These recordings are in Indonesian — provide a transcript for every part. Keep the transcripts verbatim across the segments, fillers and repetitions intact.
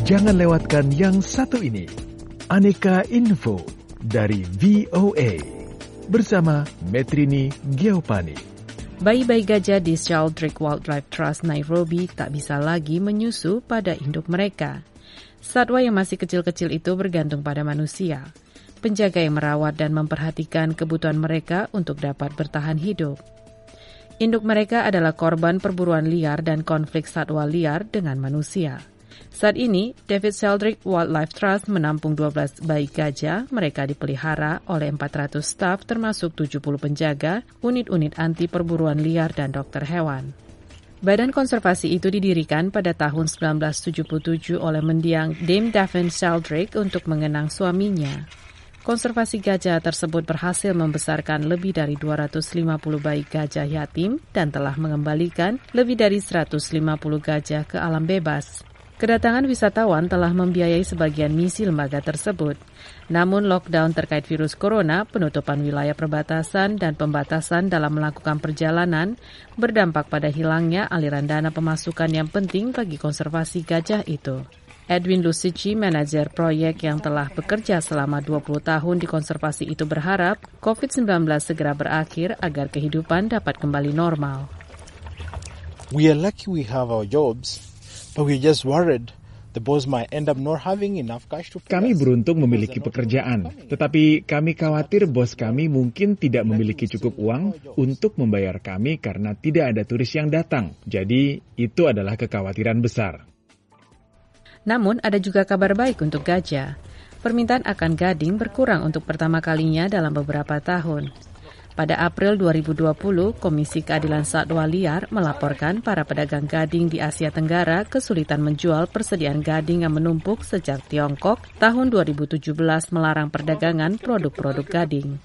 Jangan lewatkan yang satu ini. Aneka Info dari V O A bersama Metrini Giovanni. Bayi-bayi gajah di Sheldrake Wildlife Trust Nairobi tak bisa lagi menyusu pada induk mereka. Satwa yang masih kecil-kecil itu bergantung pada manusia, penjaga yang merawat dan memperhatikan kebutuhan mereka untuk dapat bertahan hidup. Induk mereka adalah korban perburuan liar dan konflik satwa liar dengan manusia. Saat ini, David Sheldrake Wildlife Trust menampung dua belas bayi gajah. Mereka dipelihara oleh empat ratus staf termasuk tujuh puluh penjaga, unit-unit anti perburuan liar dan dokter hewan. Badan konservasi itu didirikan pada tahun sembilan belas tujuh puluh tujuh oleh mendiang Dame Daphne Sheldrake untuk mengenang suaminya. Konservasi gajah tersebut berhasil membesarkan lebih dari dua ratus lima puluh bayi gajah yatim dan telah mengembalikan lebih dari seratus lima puluh gajah ke alam bebas. Kedatangan wisatawan telah membiayai sebagian misi lembaga tersebut. Namun lockdown terkait virus corona, penutupan wilayah perbatasan dan pembatasan dalam melakukan perjalanan berdampak pada hilangnya aliran dana pemasukan yang penting bagi konservasi gajah itu. Edwin Lusici, manajer proyek yang telah bekerja selama dua puluh tahun di konservasi itu berharap covid sembilan belas segera berakhir agar kehidupan dapat kembali normal. We are lucky we have our jobs. But we're just worried the boss might end up not having enough cash to pay us. Kami beruntung memiliki pekerjaan, tetapi kami khawatir bos kami mungkin tidak memiliki cukup uang untuk membayar kami karena tidak ada turis yang datang. Jadi, itu adalah kekhawatiran besar. Namun, ada juga kabar baik untuk gajah. Permintaan akan gading berkurang untuk pertama kalinya dalam beberapa tahun. Pada April dua ribu dua puluh, Komisi Keadilan Satwa Liar melaporkan para pedagang gading di Asia Tenggara kesulitan menjual persediaan gading yang menumpuk sejak Tiongkok tahun dua ribu tujuh belas melarang perdagangan produk-produk gading.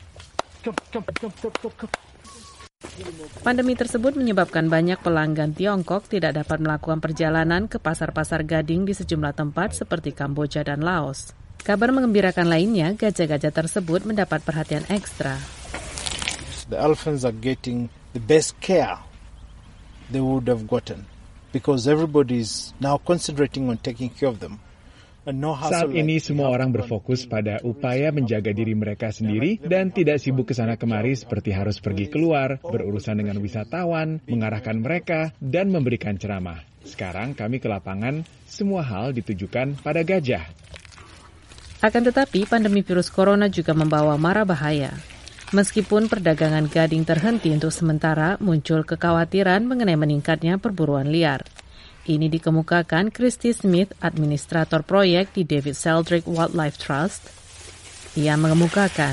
Pandemi tersebut menyebabkan banyak pelanggan Tiongkok tidak dapat melakukan perjalanan ke pasar-pasar gading di sejumlah tempat seperti Kamboja dan Laos. Kabar mengembirakan lainnya, gajah-gajah tersebut mendapat perhatian ekstra. The elephants are getting the best care they would have gotten because everybody is now concentrating on taking care of them. Saat ini semua orang berfokus pada upaya menjaga diri mereka sendiri dan tidak sibuk kesana kemari seperti harus pergi keluar, berurusan dengan wisatawan, mengarahkan mereka, dan memberikan ceramah. Sekarang kami ke lapangan, semua hal ditujukan pada gajah. Akan tetapi, pandemi virus corona juga membawa mara bahaya. Meskipun perdagangan gading terhenti untuk sementara, muncul kekhawatiran mengenai meningkatnya perburuan liar. Ini dikemukakan Christy Smith, administrator proyek di David Sheldrake Wildlife Trust. Ia mengemukakan,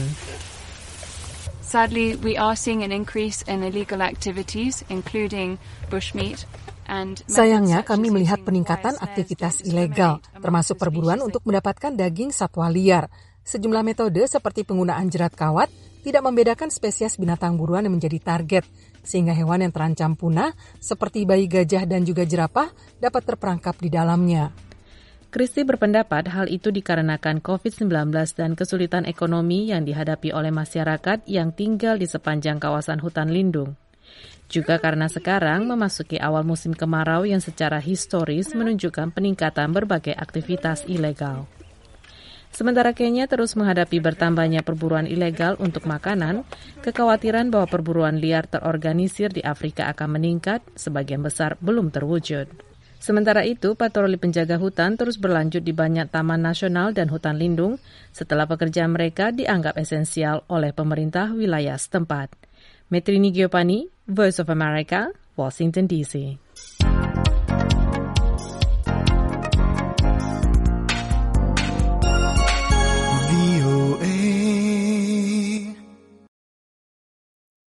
Sadly, we are seeing an increase in illegal activities, including bushmeat. Sayangnya, kami melihat peningkatan aktivitas ilegal, termasuk perburuan untuk mendapatkan daging satwa liar. Sejumlah metode seperti penggunaan jerat kawat tidak membedakan spesies binatang buruan yang menjadi target, sehingga hewan yang terancam punah, seperti bayi gajah dan juga jerapah, dapat terperangkap di dalamnya. Christy berpendapat hal itu dikarenakan covid sembilan belas dan kesulitan ekonomi yang dihadapi oleh masyarakat yang tinggal di sepanjang kawasan hutan lindung. Juga karena sekarang memasuki awal musim kemarau yang secara historis menunjukkan peningkatan berbagai aktivitas ilegal. Sementara Kenya terus menghadapi bertambahnya perburuan ilegal untuk makanan, kekhawatiran bahwa perburuan liar terorganisir di Afrika akan meningkat, sebagian besar belum terwujud. Sementara itu, patroli penjaga hutan terus berlanjut di banyak taman nasional dan hutan lindung setelah pekerjaan mereka dianggap esensial oleh pemerintah wilayah setempat. Metrini Giovanni, Voice of America, Washington D C.